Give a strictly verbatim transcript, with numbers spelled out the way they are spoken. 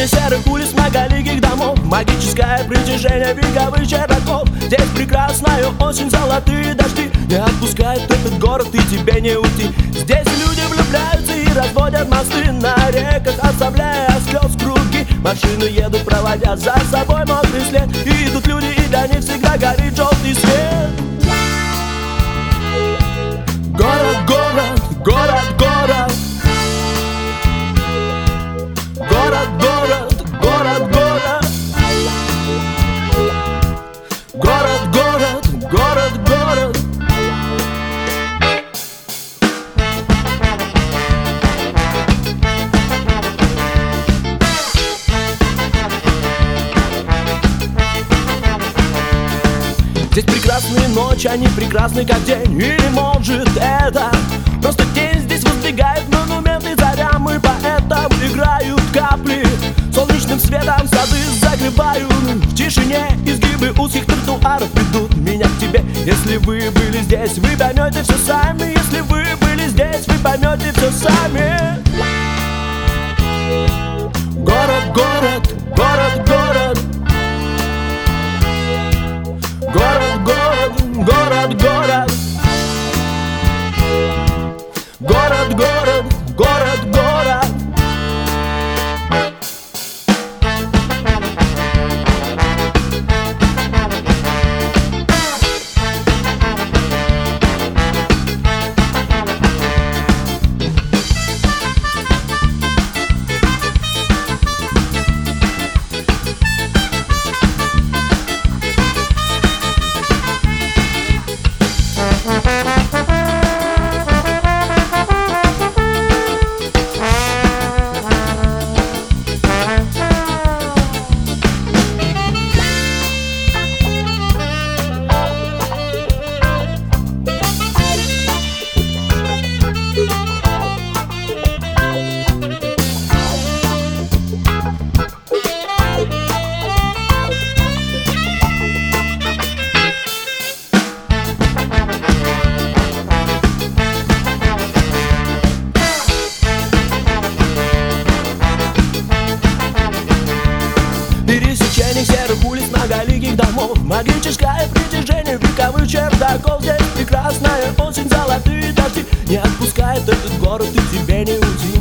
тени серых улиц, многоликих домов, магическое притяжение вековых чердаков. Здесь прекрасная осень, золотые дожди не отпускают этот город, и тебе не уйти. Здесь люди влюбляются и разводят мосты на реках, оставляя от слез круги. Машины едут, проводя за собой мокрый след, и идут люди, и для них всегда горит желтый свет. Город, город, город, город. Город, город, город, город. Город, город, город, город. Здесь прекрасные ночи, они прекрасны как день. Или может это просто день. Здесь воздвигают монументы зарям, и поэтому играют капли. Солнечным светом сады загребают. В тишине изгибы узких тротуаров ведут меня к тебе. Если вы были здесь, вы поймете все сами. Если вы были здесь, вы поймете все сами. Город, город, город, город. Город, город, город, город. Город, город, город, город. Пересечение серых улиц, многоликих домов, магическое притяжение вековых чердаков. Здесь прекрасная осень, золотые дожди не отпускает этот город, и тебе не уйти.